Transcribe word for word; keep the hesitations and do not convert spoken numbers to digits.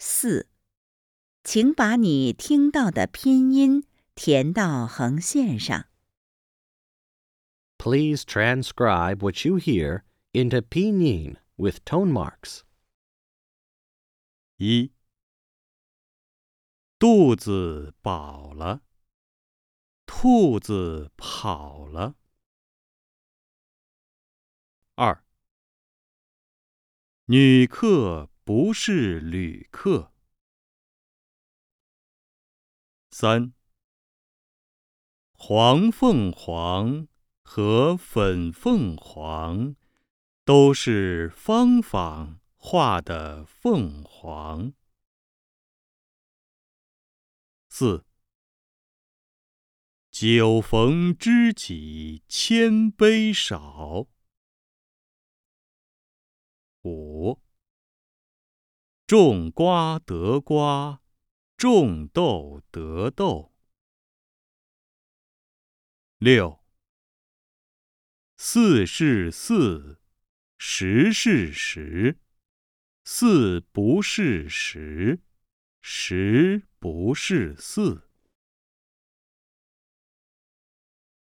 四，请把你听到的拼音填到横线上。 Please transcribe what you hear into pinyin with tone marks. 一，肚子饱了，兔子跑了。二，女客不是旅客。三，黄凤凰和粉凤凰都是方方画的凤凰。四，酒逢知己千杯少。五，种瓜得瓜，种豆得豆。六，四是四，十是十，四不是十，十不是四。